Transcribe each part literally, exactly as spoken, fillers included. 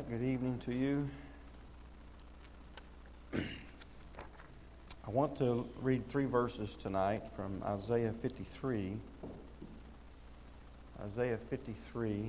right, good evening to you. I want to read three verses tonight from Isaiah fifty-three. Isaiah fifty-three.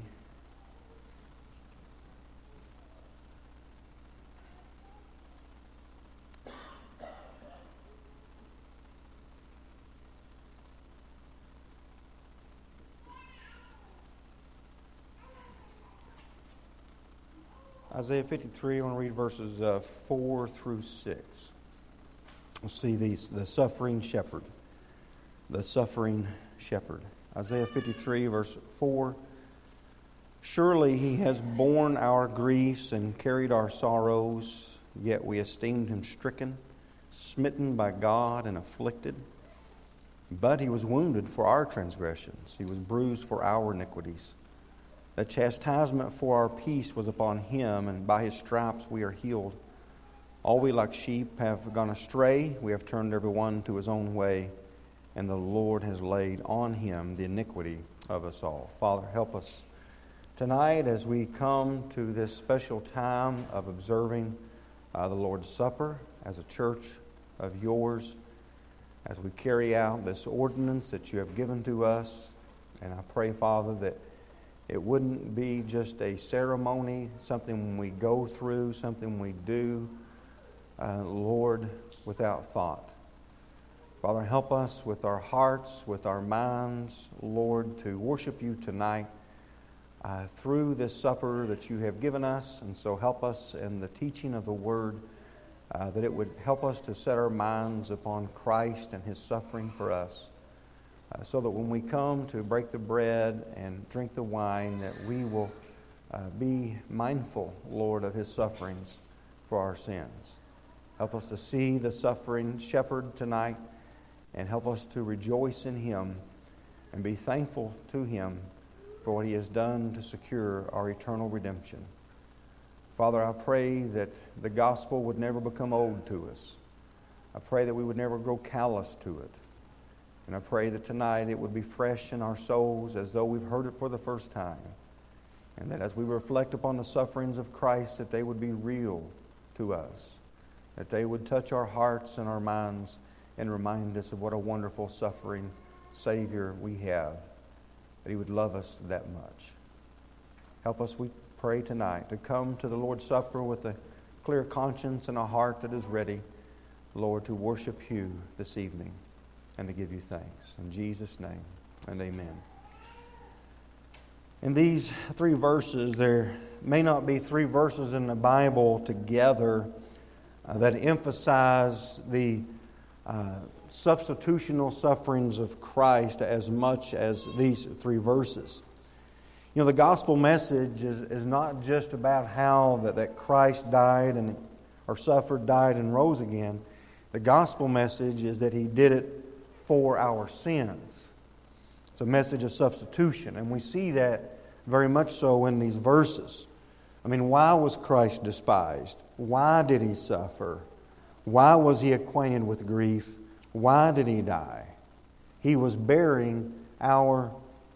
Isaiah fifty-three, I want to read verses uh, four through six. We'll see these, the suffering shepherd. The suffering shepherd. Isaiah fifty-three, verse four. Surely he has borne our griefs and carried our sorrows, yet we esteemed him stricken, smitten by God and afflicted. But he was wounded for our transgressions. He was bruised for our iniquities. The chastisement for our peace was upon him, and by his stripes we are healed. All we like sheep have gone astray. We have turned every one to his own way, and the Lord has laid on him the iniquity of us all. Father, help us tonight as we come to this special time of observing uh, the Lord's Supper as a church of yours, as we carry out this ordinance that you have given to us. And I pray, Father, that it wouldn't be just a ceremony, something we go through, something we do, uh, Lord, without thought. Father, help us with our hearts, with our minds, Lord, to worship you tonight uh, through this supper that you have given us. And so help us in the teaching of the Word, uh, that it would help us to set our minds upon Christ and His suffering for us. Uh, so that when we come to break the bread and drink the wine, that we will uh, be mindful, Lord, of His sufferings for our sins. Help us to see the suffering shepherd tonight, and help us to rejoice in Him and be thankful to Him for what He has done to secure our eternal redemption. Father, I pray that the gospel would never become old to us. I pray that we would never grow callous to it. And I pray that tonight it would be fresh in our souls as though we've heard it for the first time. And that as we reflect upon the sufferings of Christ, that they would be real to us. That they would touch our hearts and our minds and remind us of what a wonderful suffering Savior we have. That He would love us that much. Help us, we pray tonight, to come to the Lord's Supper with a clear conscience and a heart that is ready, Lord, to worship you this evening and to give you thanks. In Jesus' name, and amen. In these three verses, there may not be three verses in the Bible together uh, that emphasize the uh, substitutional sufferings of Christ as much as these three verses. You know, the gospel message is, is not just about how that, that Christ died and or suffered, died, and rose again. The gospel message is that He did it for our sins. It's a message of substitution, and we see that very much so in these verses. I mean, why was Christ despised? Why did He suffer? Why was He acquainted with grief? Why did He die? He was bearing our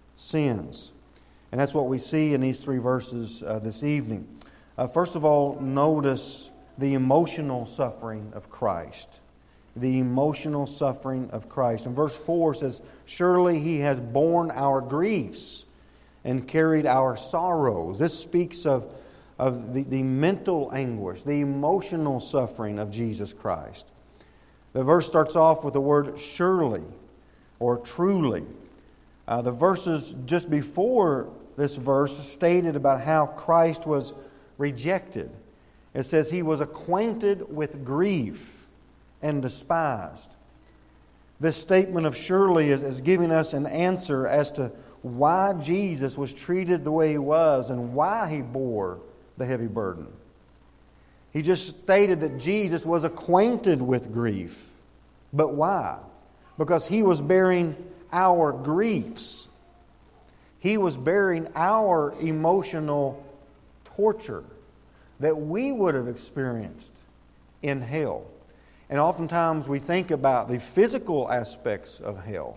sins. And that's what we see in these three verses uh, this evening. Uh, first of all, notice the emotional suffering of Christ. The emotional suffering of Christ. And verse four says, surely He has borne our griefs and carried our sorrows. This speaks of, of the, the mental anguish, the emotional suffering of Jesus Christ. The verse starts off with the word surely or truly. Uh, the verses just before this verse stated about how Christ was rejected. It says He was acquainted with grief and despised. This statement of surely is, is giving us an answer as to why Jesus was treated the way He was and why He bore the heavy burden. He just stated that Jesus was acquainted with grief. But why? Because He was bearing our griefs. He was bearing our emotional torture that we would have experienced in hell. And oftentimes we think about the physical aspects of hell.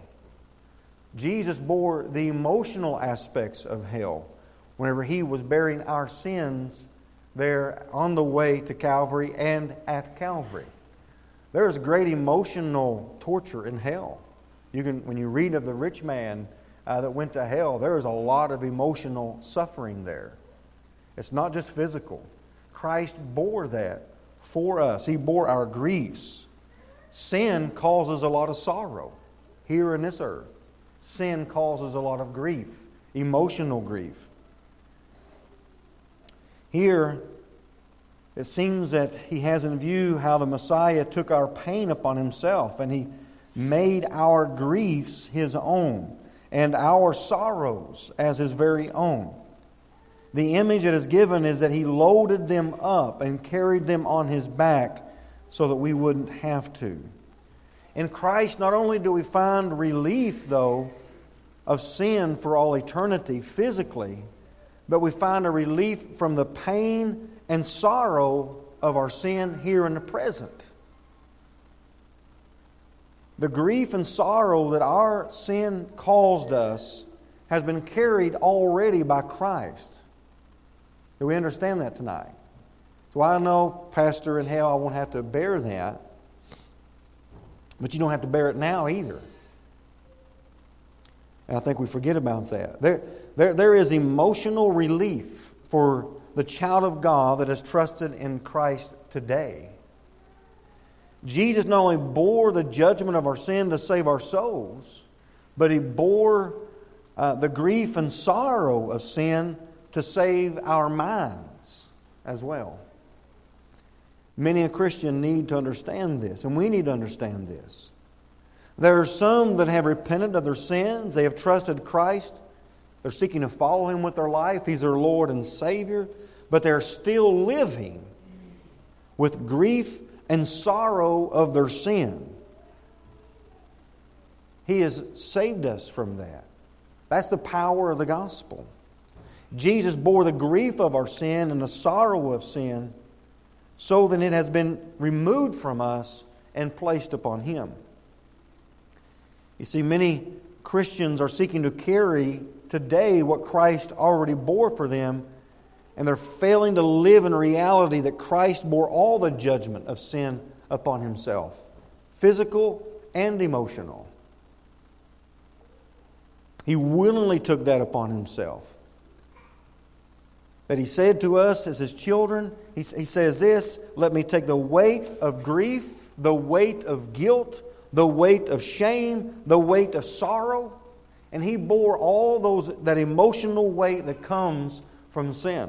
Jesus bore the emotional aspects of hell whenever He was bearing our sins there on the way to Calvary and at Calvary. There is great emotional torture in hell. You can, when you read of the rich man uh, that went to hell, there is a lot of emotional suffering there. It's not just physical. Christ bore that for us. He bore our griefs. Sin causes a lot of sorrow here in this earth. Sin causes a lot of grief, emotional grief. Here, it seems that He has in view how the Messiah took our pain upon Himself, and He made our griefs His own and our sorrows as His very own. The image that is given is that He loaded them up and carried them on His back so that we wouldn't have to. In Christ, not only do we find relief, though, of sin for all eternity physically, but we find a relief from the pain and sorrow of our sin here in the present. The grief and sorrow that our sin caused us has been carried already by Christ. Do we understand that tonight? So I know, Pastor, in hell I won't have to bear that, but you don't have to bear it now either. And I think we forget about that. There, there, there is emotional relief for the child of God that has trusted in Christ today. Jesus not only bore the judgment of our sin to save our souls, but He bore uh, the grief and sorrow of sin to save our minds as well. Many a Christian need to understand this, and we need to understand this. There are some that have repented of their sins. They have trusted Christ. They're seeking to follow Him with their life. He's their Lord and Savior. But they're still living with grief and sorrow of their sin. He has saved us from that. That's the power of the gospel. Jesus bore the grief of our sin and the sorrow of sin so that it has been removed from us and placed upon Him. You see, many Christians are seeking to carry today what Christ already bore for them, and they're failing to live in reality that Christ bore all the judgment of sin upon Himself, physical and emotional. He willingly took that upon Himself. That He said to us as His children, He, he says this, "Let me take the weight of grief, the weight of guilt, the weight of shame, the weight of sorrow." And He bore all those that emotional weight that comes from sin.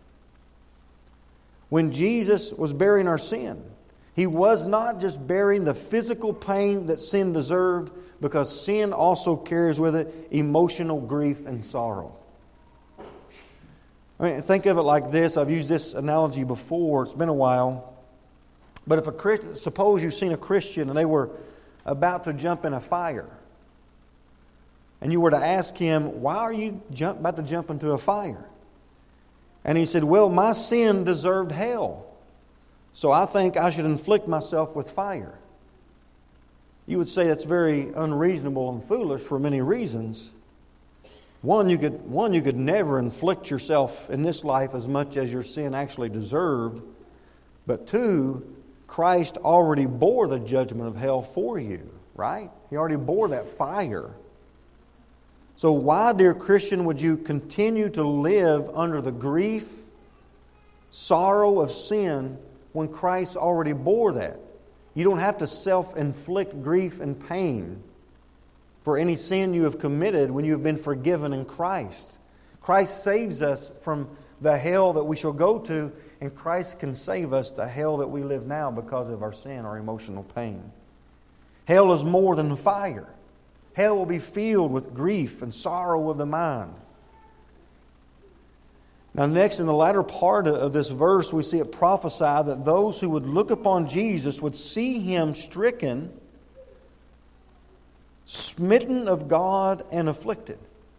When Jesus was bearing our sin, He was not just bearing the physical pain that sin deserved, because sin also carries with it emotional grief and sorrow. I mean, think of it like this. I've used this analogy before. It's been a while. But if a Christian, suppose you've seen a Christian and they were about to jump in a fire, and you were to ask him, "Why are you jump, about to jump into a fire?" And he said, "Well, my sin deserved hell, so I think I should inflict myself with fire." You would say that's very unreasonable and foolish for many reasons. One, you could, one, you could never inflict yourself in this life as much as your sin actually deserved. But two, Christ already bore the judgment of hell for you, right? He already bore that fire. So why, dear Christian, would you continue to live under the grief, sorrow of sin when Christ already bore that? You don't have to self-inflict grief and pain for any sin you have committed when you have been forgiven in Christ. Christ saves us from the hell that we shall go to, and Christ can save us the hell that we live now because of our sin or emotional pain. Hell is more than fire. Hell will be filled with grief and sorrow of the mind. Now next, in the latter part of this verse, we see it prophesied that those who would look upon Jesus would see Him stricken, smitten of God, and afflicted.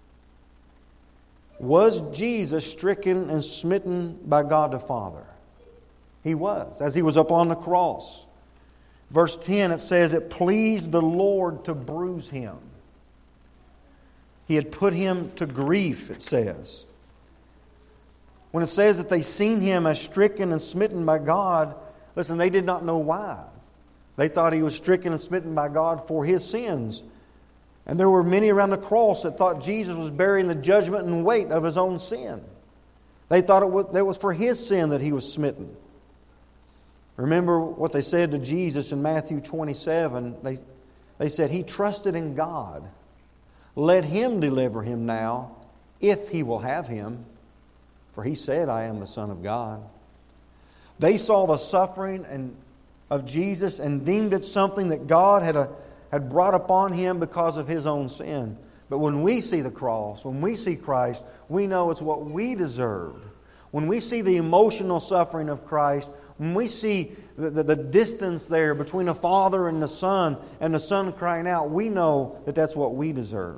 Was Jesus stricken and smitten by God the Father? He was, as He was up on the cross. Verse ten, it says, "It pleased the Lord to bruise Him." He had put Him to grief, it says. When it says that they seen Him as stricken and smitten by God, listen, they did not know why. They thought He was stricken and smitten by God for His sins. And there were many around the cross that thought Jesus was bearing the judgment and weight of His own sin. They thought it was, that it was for His sin that He was smitten. Remember what they said to Jesus in Matthew twenty-seven. They, they said, He trusted in God. Let Him deliver Him now, if He will have Him. For He said, I am the Son of God. They saw the suffering and of Jesus and deemed it something that God had, a, had brought upon Him because of His own sin. But when we see the cross, when we see Christ, we know it's what we deserved. When we see the emotional suffering of Christ, when we see the, the, the distance there between the Father and the Son, and the Son crying out, we know that that's what we deserve.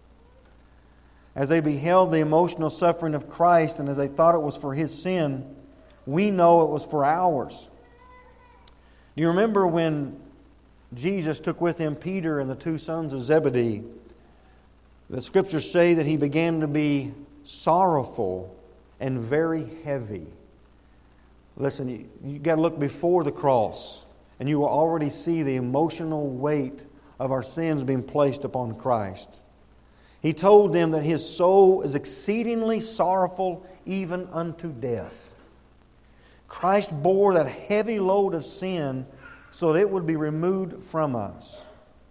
As they beheld the emotional suffering of Christ, and as they thought it was for His sin, we know it was for ours. Do you remember when Jesus took with Him Peter and the two sons of Zebedee? The Scriptures say that He began to be sorrowful and very heavy. Listen, you, you got to look before the cross, and you will already see the emotional weight of our sins being placed upon Christ. He told them that His soul is exceedingly sorrowful even unto death. Christ bore that heavy load of sin so that it would be removed from us.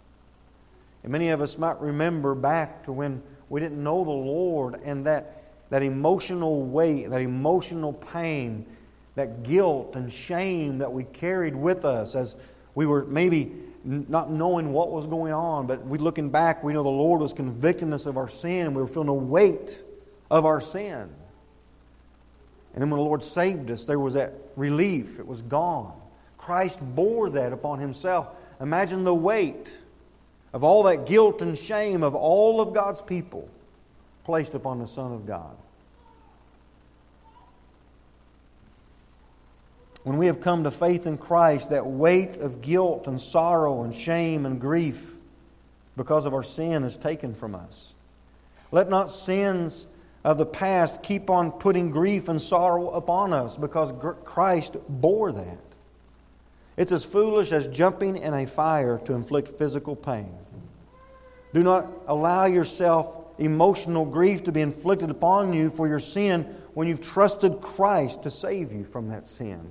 And many of us might remember back to when we didn't know the Lord, and that, that emotional weight, that emotional pain, that guilt and shame that we carried with us as we were maybe not knowing what was going on. But we looking back, we know the Lord was convicting us of our sin, and we were feeling the weight of our sin. And then when the Lord saved us, there was that relief. It was gone. Christ bore that upon Himself. Imagine the weight of all that guilt and shame of all of God's people placed upon the Son of God. When we have come to faith in Christ, that weight of guilt and sorrow and shame and grief because of our sin is taken from us. Let not sins of the past keep on putting grief and sorrow upon us, because Christ bore that. It's as foolish as jumping in a fire to inflict physical pain. Do not allow yourself emotional grief to be inflicted upon you for your sin when you've trusted Christ to save you from that sin.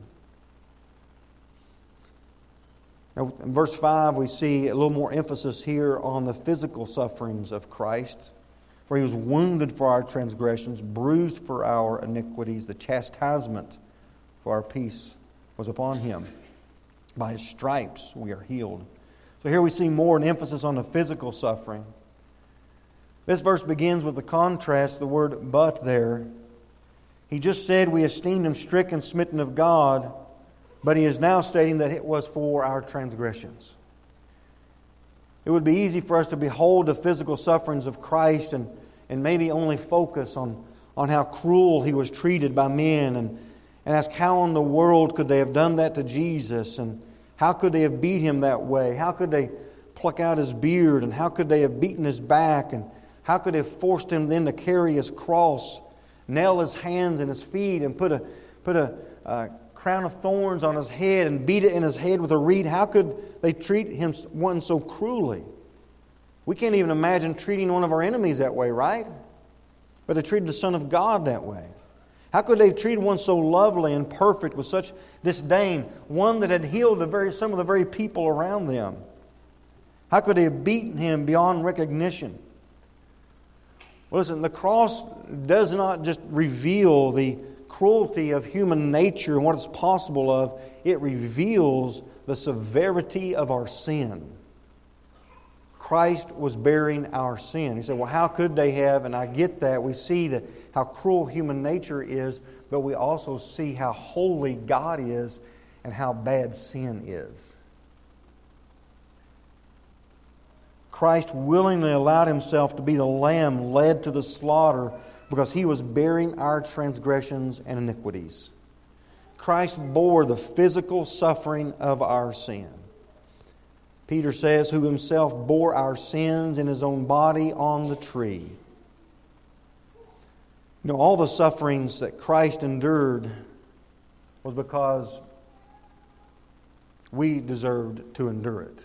Now, in verse five, we see a little more emphasis here on the physical sufferings of Christ. For He was wounded for our transgressions, bruised for our iniquities. The chastisement for our peace was upon Him. By His stripes we are healed. So here we see more an emphasis on the physical suffering. This verse begins with the contrast, the word but there. He just said we esteemed Him stricken, smitten of God, but he is now stating that it was for our transgressions. It would be easy for us to behold the physical sufferings of Christ and, and maybe only focus on, on how cruel He was treated by men, and, and ask how in the world could they have done that to Jesus, and how could they have beat Him that way? How could they pluck out His beard, and how could they have beaten His back, and how could they have forced Him then to carry His cross, nail His hands and His feet, and put a put a uh, crown of thorns on His head and beat it in His head with a reed? How could they treat Him one so cruelly? We can't even imagine treating one of our enemies that way, right? But they treated the Son of God that way. How could they have treated one so lovely and perfect with such disdain? One that had healed the very, some of the very people around them. How could they have beaten Him beyond recognition? Well, listen, the cross does not just reveal the cruelty of human nature and what it's possible of. It reveals the severity of our sin. Christ was bearing our sin. He said, well, how could they have? And I get that. We see that how cruel human nature is, but we also see how holy God is and how bad sin is. Christ willingly allowed Himself to be the lamb led to the slaughter because He was bearing our transgressions and iniquities. Christ bore the physical suffering of our sin. Peter says, who Himself bore our sins in His own body on the tree. You know, all the sufferings that Christ endured was because we deserved to endure it.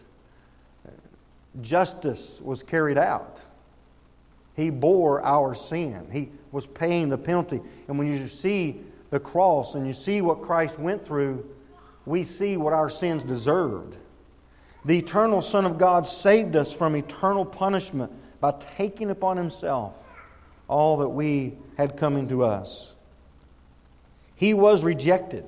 Justice was carried out. He bore our sin. He was paying the penalty. And when you see the cross and you see what Christ went through, we see what our sins deserved. The eternal Son of God saved us from eternal punishment by taking upon Himself all that we had coming to us. He was rejected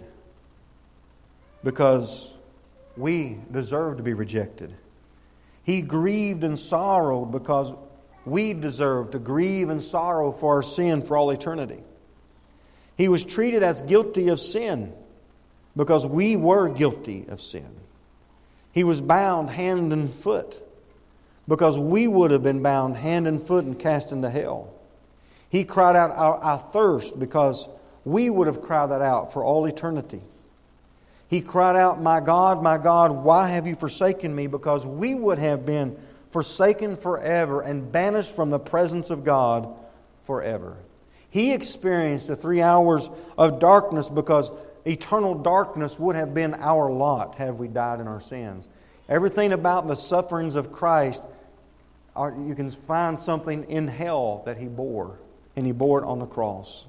because we deserved to be rejected. He grieved and sorrowed because we deserve to grieve and sorrow for our sin for all eternity. He was treated as guilty of sin because we were guilty of sin. He was bound hand and foot because we would have been bound hand and foot and cast into hell. He cried out our, our thirst because we would have cried that out for all eternity. He cried out, "My God, my God, why have you forsaken me?" because we would have been forsaken forever and banished from the presence of God forever. He experienced the three hours of darkness because eternal darkness would have been our lot had we died in our sins. Everything about the sufferings of Christ, are, you can find something in hell that He bore, and He bore it on the cross.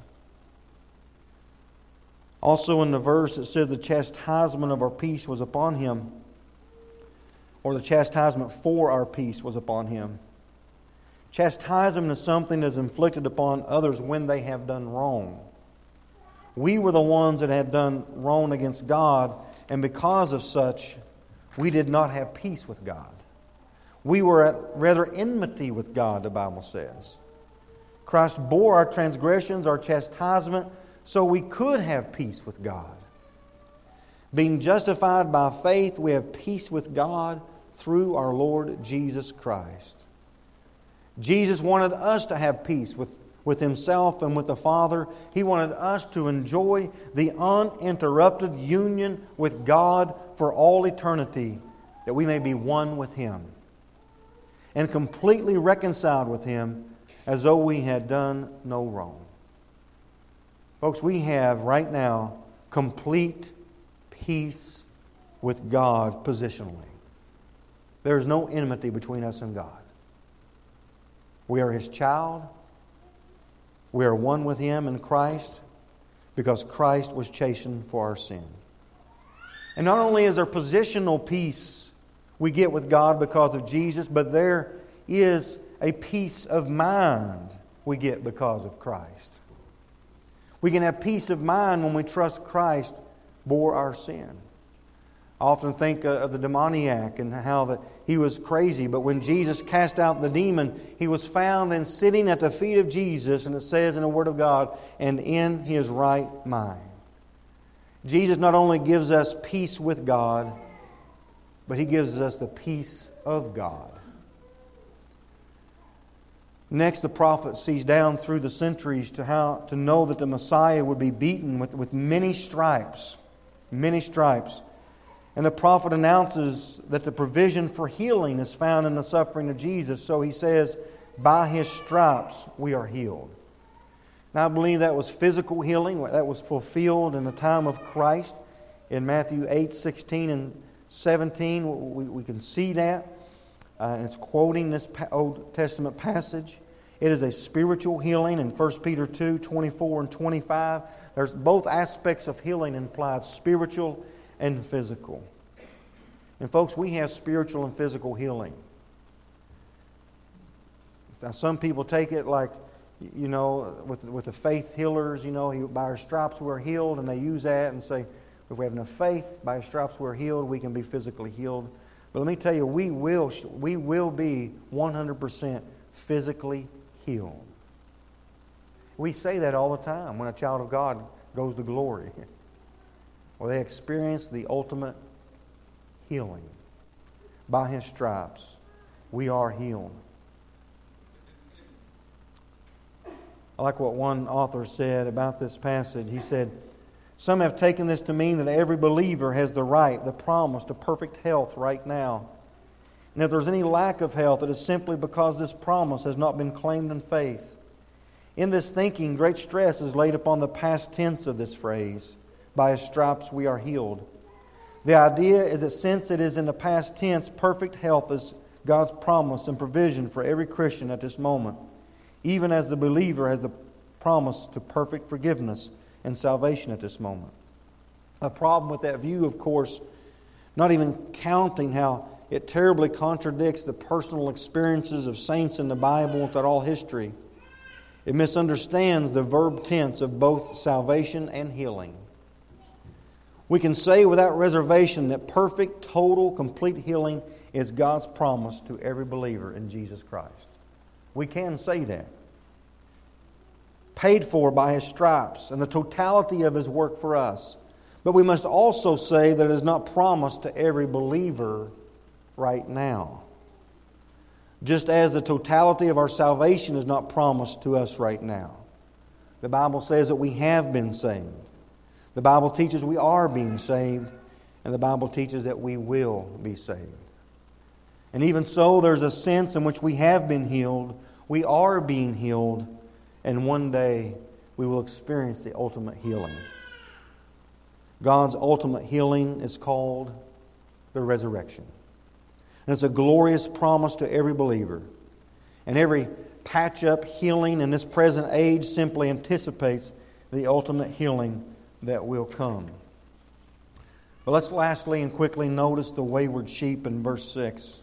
Also in the verse it says the chastisement of our peace was upon Him, or the chastisement for our peace was upon Him. Chastisement is something that is inflicted upon others when they have done wrong. We were the ones that had done wrong against God, and because of such, we did not have peace with God. We were at rather enmity with God, the Bible says. Christ bore our transgressions, our chastisement, so we could have peace with God. Being justified by faith, we have peace with God through our Lord Jesus Christ. Jesus wanted us to have peace with, with Himself and with the Father. He wanted us to enjoy the uninterrupted union with God for all eternity, that we may be one with Him and completely reconciled with Him as though we had done no wrong. Folks, we have right now complete peace with God positionally. There is no enmity between us and God. We are His child. We are one with Him in Christ because Christ was chastened for our sin. And not only is there positional peace we get with God because of Jesus, but there is a peace of mind we get because of Christ. We can have peace of mind when we trust Christ bore our sin. I often think of the demoniac and how that he was crazy, but when Jesus cast out the demon, he was found then sitting at the feet of Jesus, and it says in the Word of God, and in his right mind. Jesus not only gives us peace with God, but He gives us the peace of God. Next, the prophet sees down through the centuries to how to know that the Messiah would be beaten with, with many stripes. Many stripes. And the prophet announces that the provision for healing is found in the suffering of Jesus. So he says, by His stripes we are healed. Now I believe that was physical healing. That was fulfilled in the time of Christ. In Matthew eight, sixteen and seventeen, we, we can see that. Uh, and it's quoting this Old Testament passage. It is a spiritual healing in First Peter two, twenty-four and twenty-five. There's both aspects of healing implied, spiritual and physical. And folks, we have spiritual and physical healing. Now, some people take it like, you know, with, with the faith healers, you know, by our stripes we're healed, and they use that and say, if we have enough faith, by our stripes we're healed, we can be physically healed. But let me tell you, we will we will be one hundred percent physically healed. We say that all the time when a child of God goes to glory. Well, they experience the ultimate healing. By His stripes, we are healed. I like what one author said about this passage. He said, some have taken this to mean that every believer has the right, the promise to perfect health right now. And if there's any lack of health, it is simply because this promise has not been claimed in faith. In this thinking, great stress is laid upon the past tense of this phrase. By His stripes we are healed. The idea is that since it is in the past tense, perfect health is God's promise and provision for every Christian at this moment, even as the believer has the promise to perfect forgiveness and salvation at this moment. A problem with that view, of course, not even counting how it terribly contradicts the personal experiences of saints in the Bible throughout all history. It misunderstands the verb tense of both salvation and healing. We can say without reservation that perfect, total, complete healing is God's promise to every believer in Jesus Christ. We can say that. Paid for by His stripes and the totality of His work for us. But we must also say that it is not promised to every believer right now. Just as the totality of our salvation is not promised to us right now. The Bible says that we have been saved. The Bible teaches we are being saved, and the Bible teaches that we will be saved. And even so, there's a sense in which we have been healed, we are being healed, and one day we will experience the ultimate healing. God's ultimate healing is called the resurrection. And it's a glorious promise to every believer. And every patch-up healing in this present age simply anticipates the ultimate healing that will come. But let's lastly and quickly notice the wayward sheep in verse six.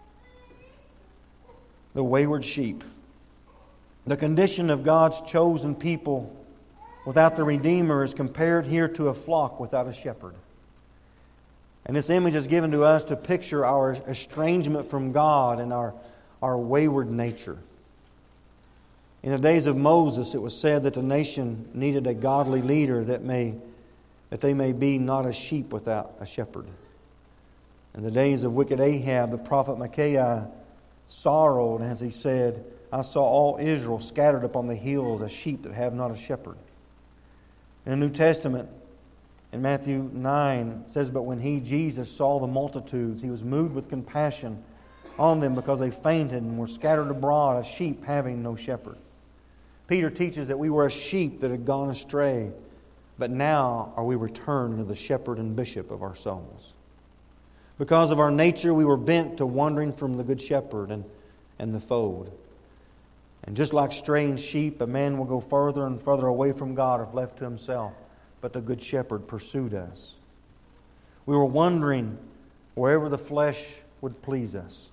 The wayward sheep. The condition of God's chosen people without the Redeemer is compared here to a flock without a shepherd. And this image is given to us to picture our estrangement from God and our, our wayward nature. In the days of Moses, it was said that the nation needed a godly leader that may that they may be not a sheep without a shepherd. In the days of wicked Ahab, the prophet Micaiah sorrowed as he said, I saw all Israel scattered upon the hills as sheep that have not a shepherd. In the New Testament, in Matthew nine, it says, But when He, Jesus, saw the multitudes, He was moved with compassion on them because they fainted and were scattered abroad as sheep having no shepherd. Peter teaches that we were a sheep that had gone astray, but now are we returned to the shepherd and bishop of our souls. Because of our nature, we were bent to wandering from the good shepherd and, and the fold. And just like straying sheep, a man will go further and further away from God if left to himself. But the good shepherd pursued us. We were wandering wherever the flesh would please us.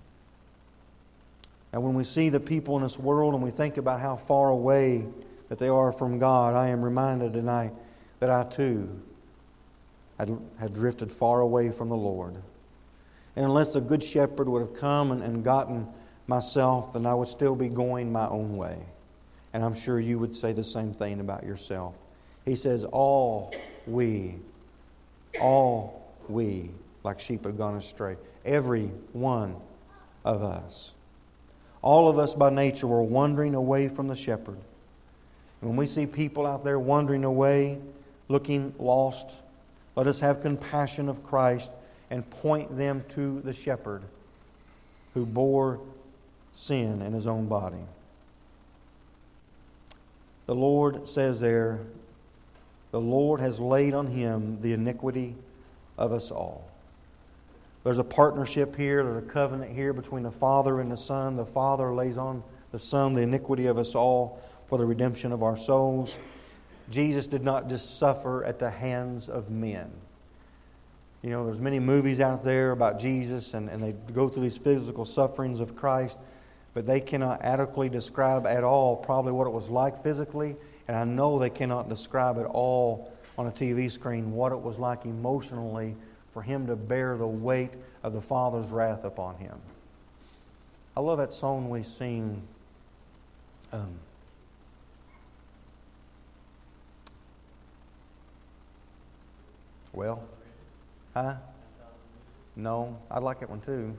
And when we see the people in this world and we think about how far away that they are from God, I am reminded tonight that I too had, had drifted far away from the Lord. And unless the good shepherd would have come and, and gotten myself, then I would still be going my own way. And I'm sure you would say the same thing about yourself. He says, all we, all we, like sheep have gone astray. Every one of us. All of us by nature were wandering away from the shepherd. And when we see people out there wandering away, looking lost, let us have compassion of Christ and point them to the shepherd who bore sin in His own body. The Lord says there, the Lord has laid on Him the iniquity of us all. There's a partnership here, there's a covenant here between the Father and the Son. The Father lays on the Son the iniquity of us all for the redemption of our souls. Jesus did not just suffer at the hands of men. You know, there's many movies out there about Jesus and, and they go through these physical sufferings of Christ, but they cannot adequately describe at all probably what it was like physically, and I know they cannot describe at all on a T V screen what it was like emotionally for Him to bear the weight of the Father's wrath upon Him. I love that song we sing. Um, well, huh? No, I like that one too.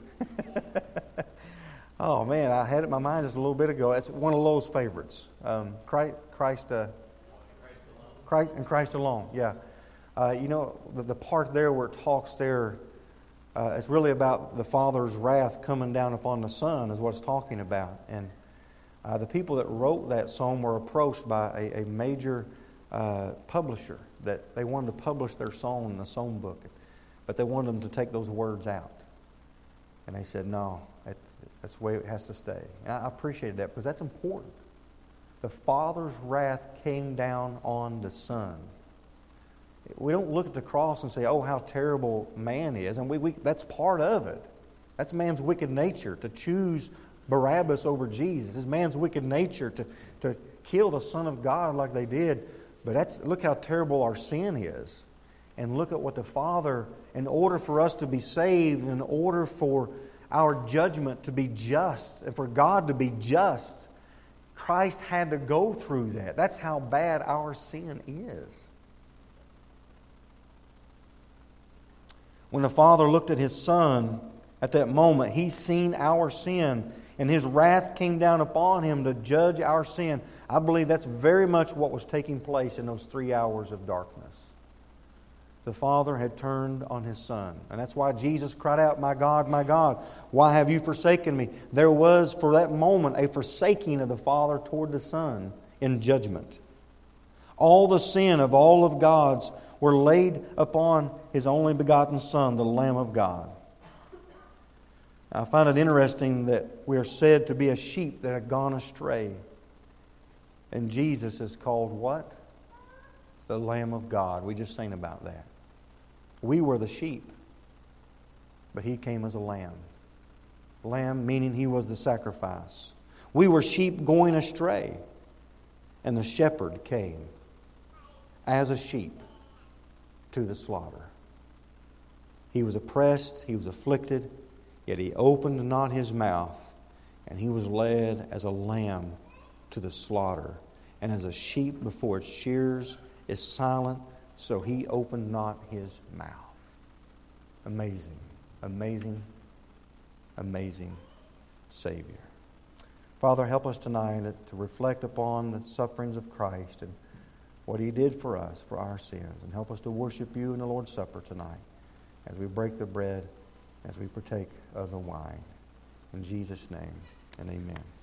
Oh man, I had it in my mind just a little bit ago. It's one of Lowe's favorites. Um, Christ, Christ, uh, Christ, and Christ alone. Yeah. Uh, you know, the, the part there where it talks there, uh, it's really about the Father's wrath coming down upon the Son is what it's talking about. And Uh, the people that wrote that song were approached by a, a major uh, publisher that they wanted to publish their song in the song book, but they wanted them to take those words out. And they said, no, that's, that's the way it has to stay. And I appreciated that because that's important. The Father's wrath came down on the Son. We don't look at the cross and say, oh, how terrible man is. And we, we that's part of it. That's man's wicked nature, to choose Barabbas over Jesus. It's man's wicked nature to, to kill the Son of God like they did. But that's look how terrible our sin is. And look at what the Father, in order for us to be saved, in order for our judgment to be just, and for God to be just, Christ had to go through that. That's how bad our sin is. When the Father looked at His Son at that moment, He seen our sin, and His wrath came down upon Him to judge our sin. I believe that's very much what was taking place in those three hours of darkness. The Father had turned on His Son. And that's why Jesus cried out, my God, my God, why have you forsaken me? There was, for that moment, a forsaking of the Father toward the Son in judgment. All the sin of all of God's were laid upon His only begotten Son, the Lamb of God. I find it interesting that we are said to be a sheep that had gone astray. And Jesus is called what? The Lamb of God. We just sang about that. We were the sheep, but He came as a lamb. Lamb meaning He was the sacrifice. We were sheep going astray, and the shepherd came as a sheep to the slaughter. He was oppressed, He was afflicted, yet He opened not His mouth, and He was led as a lamb to the slaughter. And as a sheep before its shears is silent, so He opened not His mouth. Amazing, amazing, amazing Savior. Father, help us tonight to reflect upon the sufferings of Christ and what He did for us, for our sins. And help us to worship You in the Lord's Supper tonight as we break the bread, as we partake of the wine. In Jesus' name, and amen.